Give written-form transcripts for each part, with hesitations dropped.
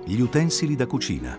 gli utensili da cucina.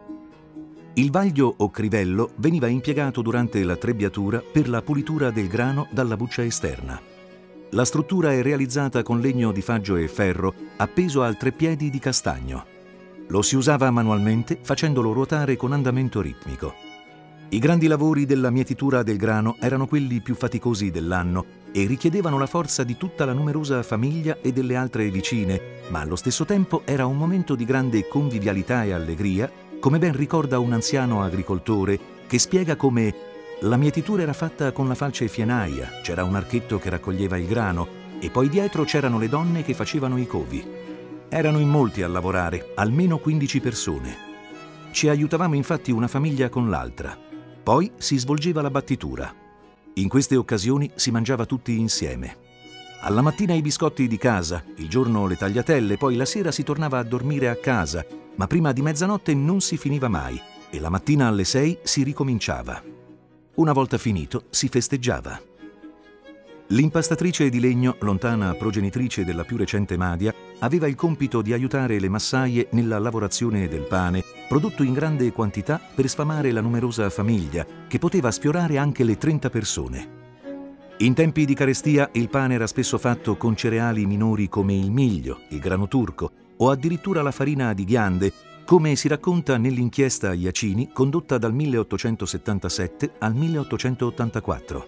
Il vaglio o crivello veniva impiegato durante la trebbiatura per la pulitura del grano dalla buccia esterna. La struttura è realizzata con legno di faggio e ferro appeso al treppiedi di castagno. Lo si usava manualmente facendolo ruotare con andamento ritmico. I grandi lavori della mietitura del grano erano quelli più faticosi dell'anno e richiedevano la forza di tutta la numerosa famiglia e delle altre vicine, ma allo stesso tempo era un momento di grande convivialità e allegria, come ben ricorda un anziano agricoltore che spiega come la mietitura era fatta con la falce fianaia, c'era un archetto che raccoglieva il grano e poi dietro c'erano le donne che facevano i covi. Erano in molti a lavorare, almeno 15 persone. Ci aiutavamo infatti una famiglia con l'altra. Poi si svolgeva la battitura. In queste occasioni si mangiava tutti insieme. Alla mattina i biscotti di casa, il giorno le tagliatelle, poi la sera si tornava a dormire a casa, ma prima di mezzanotte non si finiva mai e la mattina alle 6 si ricominciava. Una volta finito si festeggiava. L'impastatrice di legno, lontana progenitrice della più recente Madia, aveva il compito di aiutare le massaie nella lavorazione del pane, prodotto in grande quantità per sfamare la numerosa famiglia, che poteva sfiorare anche le 30 persone. In tempi di carestia il pane era spesso fatto con cereali minori come il miglio, il grano turco o addirittura la farina di ghiande, come si racconta nell'inchiesta Iacini condotta dal 1877 al 1884.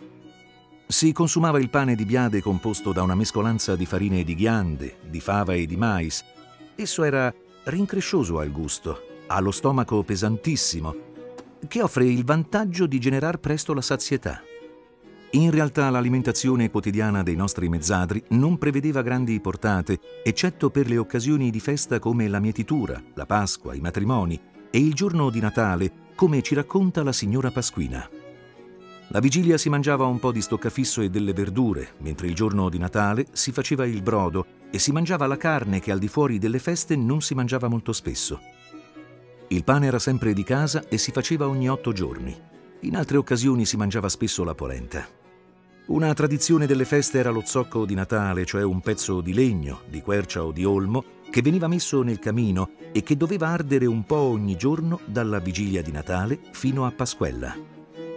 Si consumava il pane di biade composto da una mescolanza di farine di ghiande, di fava e di mais. Esso era rincrescioso al gusto, ha lo stomaco pesantissimo, che offre il vantaggio di generar presto la sazietà. In realtà l'alimentazione quotidiana dei nostri mezzadri non prevedeva grandi portate, eccetto per le occasioni di festa come la mietitura, la Pasqua, i matrimoni e il giorno di Natale, come ci racconta la signora Pasquina. La vigilia si mangiava un po' di stoccafisso e delle verdure, mentre il giorno di Natale si faceva il brodo e si mangiava la carne che al di fuori delle feste non si mangiava molto spesso. Il pane era sempre di casa e si faceva ogni 8 giorni. In altre occasioni si mangiava spesso la polenta. Una tradizione delle feste era lo zocco di Natale, cioè un pezzo di legno, di quercia o di olmo, che veniva messo nel camino e che doveva ardere un po' ogni giorno dalla vigilia di Natale fino a Pasquella.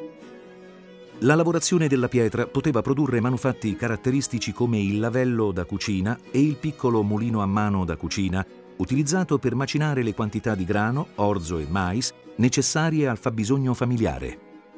La lavorazione della pietra poteva produrre manufatti caratteristici come il lavello da cucina e il piccolo mulino a mano da cucina, utilizzato per macinare le quantità di grano, orzo e mais necessarie al fabbisogno familiare.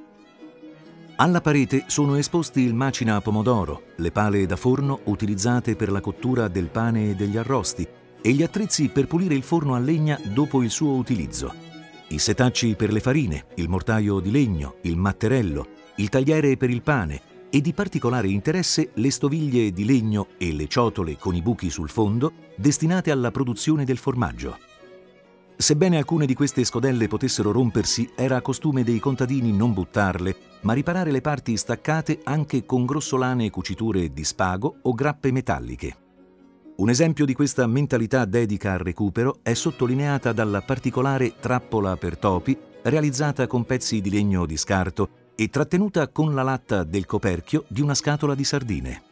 Alla parete sono esposti il macina a pomodoro, le pale da forno utilizzate per la cottura del pane e degli arrosti e gli attrezzi per pulire il forno a legna dopo il suo utilizzo, i setacci per le farine, il mortaio di legno, il matterello, il tagliere per il pane e di particolare interesse le stoviglie di legno e le ciotole con i buchi sul fondo destinate alla produzione del formaggio. Sebbene alcune di queste scodelle potessero rompersi, era costume dei contadini non buttarle, ma riparare le parti staccate anche con grossolane cuciture di spago o grappe metalliche. Un esempio di questa mentalità dedica al recupero è sottolineata dalla particolare trappola per topi realizzata con pezzi di legno di scarto e trattenuta con la latta del coperchio di una scatola di sardine.